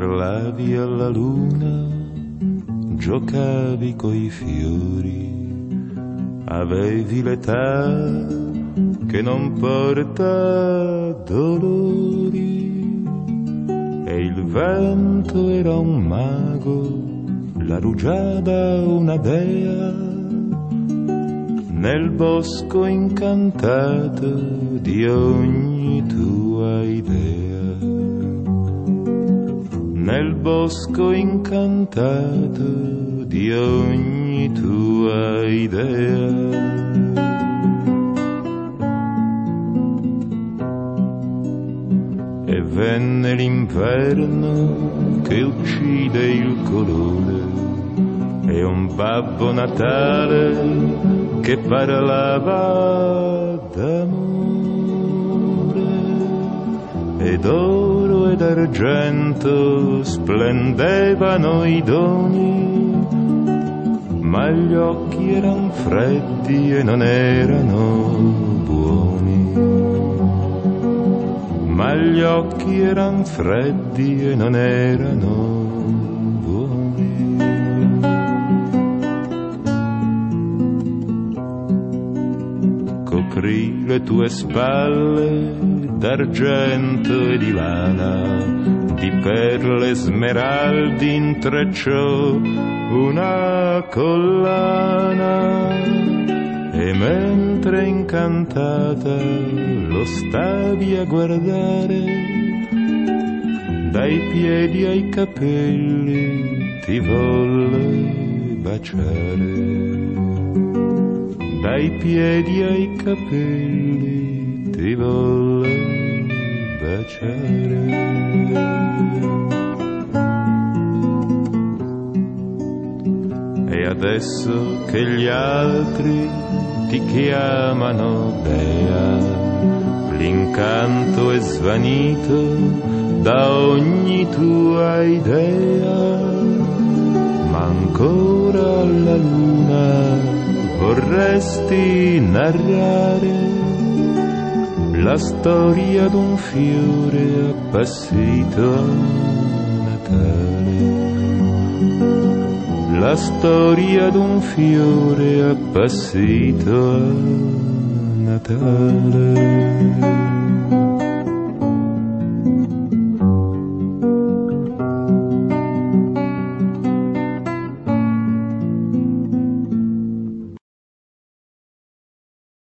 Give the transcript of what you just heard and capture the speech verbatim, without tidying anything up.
parlavi alla luna, giocavi coi fiori, avevi l'età che non porta dolori, e il vento era un mago, la rugiada una dea, nel bosco incantato di ogni tua idea. Nel bosco incantato di ogni tua idea. E venne l'inverno che uccide il colore, e un Babbo Natale che parlava d'amore, ed oro ed argento splendevano i doni, ma gli occhi eran freddi e non erano buoni. Ma gli occhi eran freddi e non erano buoni. Coprì le tue spalle d'argento e di lana, di perle smeraldi intrecciò una collana, e mentre incantata lo stavi a guardare, dai piedi ai capelli ti volle baciare. Dai piedi ai capelli ti volle baciare. E adesso che gli altri ti chiamano dea, l'incanto è svanito da ogni tua idea, ma ancora alla luna vorresti narrare la storia d'un fiore appassito a Natale. La storia d'un fiore appassito a Natale.